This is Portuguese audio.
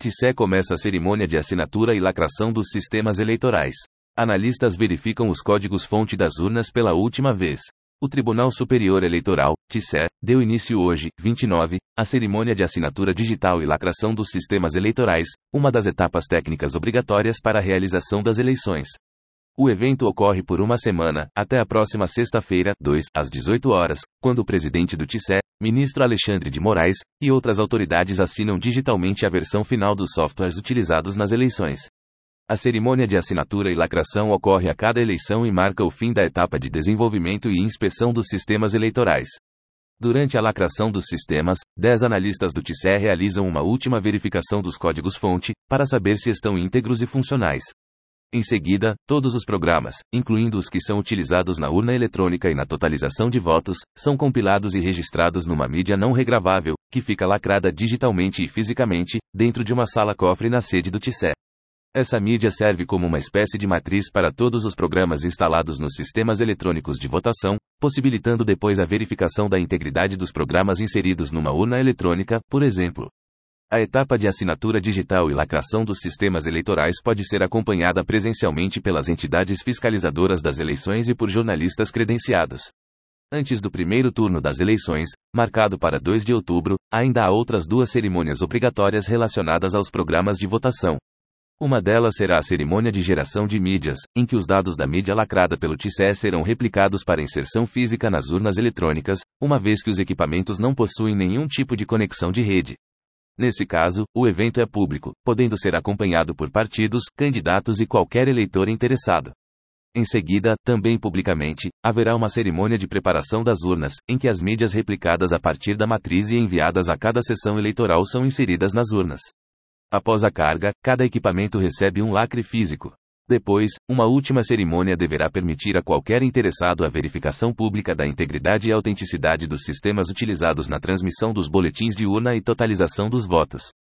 TSE começa a cerimônia de assinatura e lacração dos sistemas eleitorais. Analistas verificam os códigos-fonte das urnas pela última vez. O Tribunal Superior Eleitoral, TSE, deu início hoje, 29, à cerimônia de assinatura digital e lacração dos sistemas eleitorais, uma das etapas técnicas obrigatórias para a realização das eleições. O evento ocorre por uma semana, até a próxima sexta-feira, 2, às 18 horas, quando o presidente do TSE, ministro Alexandre de Moraes, e outras autoridades assinam digitalmente a versão final dos softwares utilizados nas eleições. A cerimônia de assinatura e lacração ocorre a cada eleição e marca o fim da etapa de desenvolvimento e inspeção dos sistemas eleitorais. Durante a lacração dos sistemas, 10 analistas do TSE realizam uma última verificação dos códigos-fonte, para saber se estão íntegros e funcionais. Em seguida, todos os programas, incluindo os que são utilizados na urna eletrônica e na totalização de votos, são compilados e registrados numa mídia não regravável, que fica lacrada digitalmente e fisicamente, dentro de uma sala-cofre na sede do TSE. Essa mídia serve como uma espécie de matriz para todos os programas instalados nos sistemas eletrônicos de votação, possibilitando depois a verificação da integridade dos programas inseridos numa urna eletrônica, por exemplo. A etapa de assinatura digital e lacração dos sistemas eleitorais pode ser acompanhada presencialmente pelas entidades fiscalizadoras das eleições e por jornalistas credenciados. Antes do primeiro turno das eleições, marcado para 2 de outubro, ainda há outras 2 cerimônias obrigatórias relacionadas aos programas de votação. Uma delas será a cerimônia de geração de mídias, em que os dados da mídia lacrada pelo TSE serão replicados para inserção física nas urnas eletrônicas, uma vez que os equipamentos não possuem nenhum tipo de conexão de rede. Nesse caso, o evento é público, podendo ser acompanhado por partidos, candidatos e qualquer eleitor interessado. Em seguida, também publicamente, haverá uma cerimônia de preparação das urnas, em que as mídias replicadas a partir da matriz e enviadas a cada sessão eleitoral são inseridas nas urnas. Após a carga, cada equipamento recebe um lacre físico. Depois, uma última cerimônia deverá permitir a qualquer interessado a verificação pública da integridade e autenticidade dos sistemas utilizados na transmissão dos boletins de urna e totalização dos votos.